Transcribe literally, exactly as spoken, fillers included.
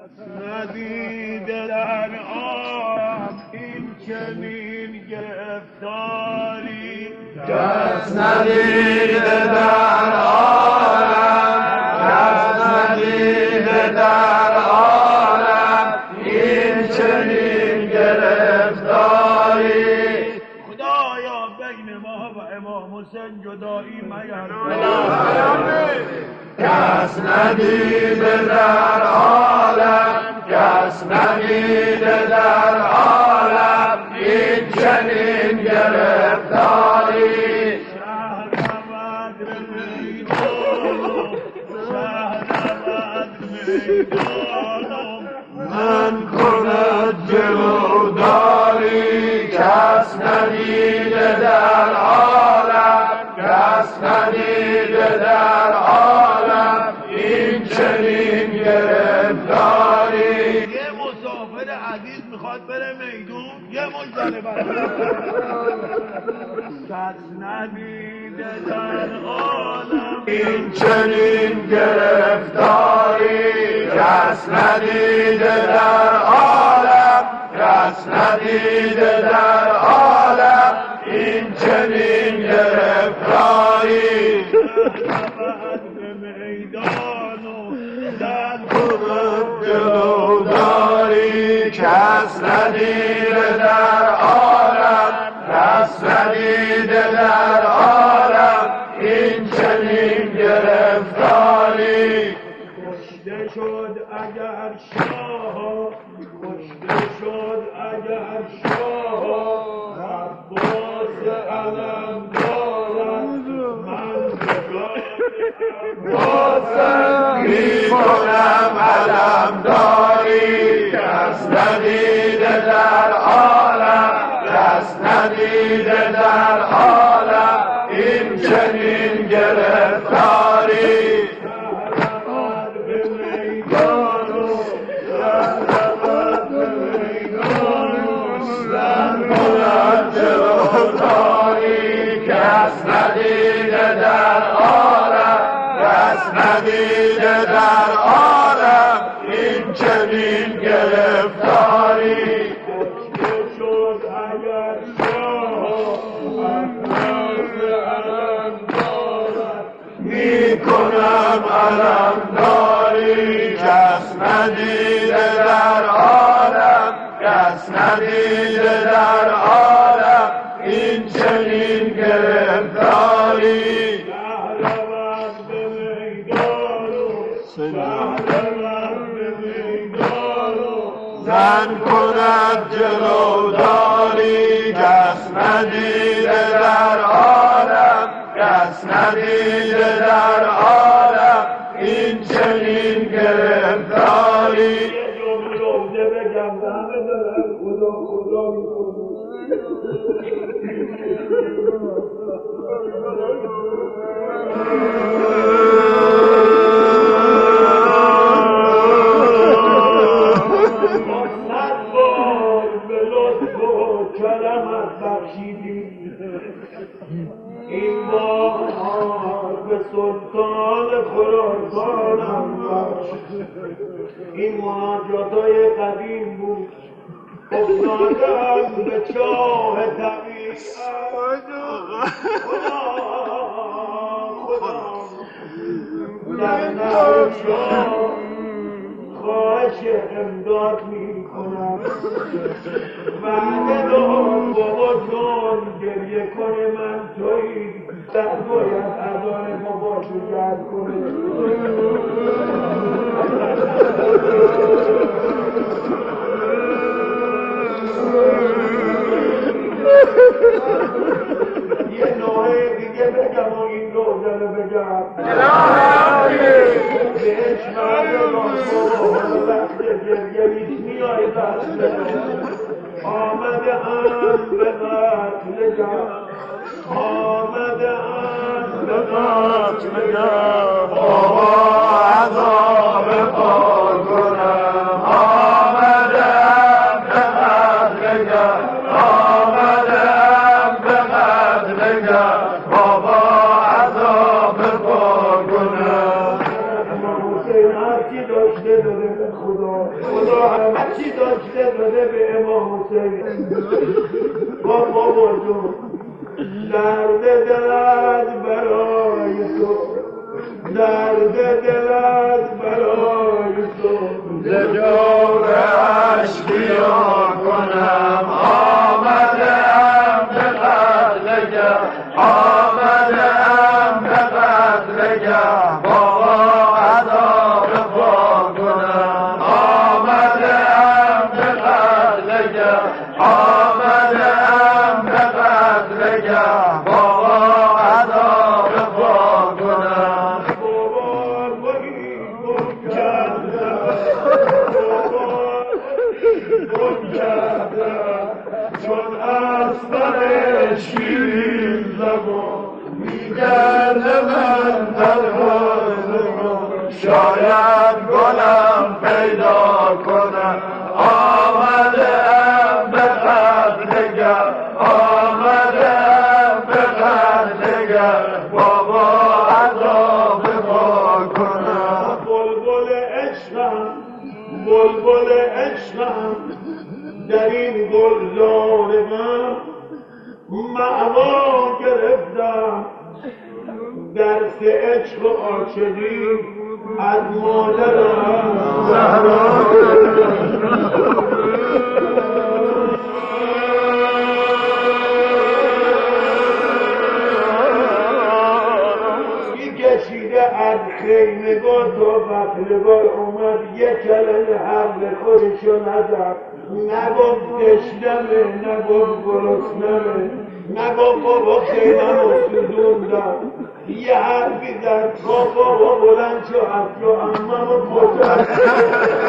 ندیده در آب این چنین گرفتاری، کس ندیده در عالم، کس ندیده در عالم این چنین گرفتاری. خدایا بین ما و امام حسین جدایی مگر، کس ندیده در عالم، کس ندیده در عالم این چنین گرفتاری. شهر بدر میدانم، شهر بدر میدانم، من کند جلوداری. کس ندیده در عالم، کس ندیده در عالم این چنین گرفتاری. یه مسافر عزیز میخواد بره میدون، یه مجدل برد کس ندیده در عالم این چنین گرفتاری. کس ندیده در عالم، کس ندیده در عالم این چنین گرفتاری. بعد به میدان و در کند جلوداری. کس ندیده در عالم، کس ندیده در عالم این چنین گرفتاری. کشته شد اگر شاه، کشته شد اگر شاه، عباس علم دارد من بازم می کنم علمداری. کس ندیده در عالم، کس ندیده در عالم این چنین گرفتاری. کس ندیده در عالم، کس ندیده در عالم این چنین گرفتاری. کشته شد اگر شاه، عباس علم دارد می کنم علمداری. کس ندیده در عالم، کس ندیده در عالم این چنین گرفتاری. شهرآورد به میدان و شهرآورد به میدان و زن کند جلوداری. کس ندیده در عالم، کس ندیده در عالم این چنین گرفتاری. یه جمله روزه بگم همه دارن خدا خدا میکنه. صد بار به لطف و کرمت بخشیدی، این بار به سلطان خراسانم بخشید. این مناجاتای قدیم بود، افتادم به چاه طبیعت. خدا خدا در نهر شاه خواهش امداد می کنم. وعده دار بابا جان گریه کنه من تویی، در باید اذان بابا شو جد کنه. یه نوعه دیگه بگم و این روزه رو بگم. بهش مردمان بابا وقت گریه میش میای دست آمده هم به قتل جم، آمده هم به قتل جم. بابا عذاب پار کنم، آمدم به قتل جم، آمدم به قتل جم. بابا عذاب پار کنم. حسین هرچی داشته داره به خدا خدا هرچی داشته داده به امام حسین. با بابا جون درد دلت برای تو، درد دلت برای تو، ز جور اشکیا کنم آمدم به قتلگه، آمدم به قتلگه بابا عذاب پا کنم، آمدم به قتلگه، آمدم به قتلگه بابا عذاب پا کنم. بابا بگی گم کردم، بابا گم کردم، چون اسبر شیرین زبان میگرد من تنهای شاید گلم پیدا کنم، آمدم به قتلگه، آمدم به قتلگه بابا عذاب پا کنم. بلبل عشقم، بلبل عشقم در این گلزار من معوا گرفتم، درس عشق و عاشقی از مادرم زهرا کشیده از خیمگاه تا قتلگاه اومد، یک کلمه حق خودشو نزد، نگفت تشنمه، نگفت گرسنمه، نگفت بابا خیمم رو سوزوندم، یه حرفی زد گفت بابا بلند شو از رو امم رو کشت.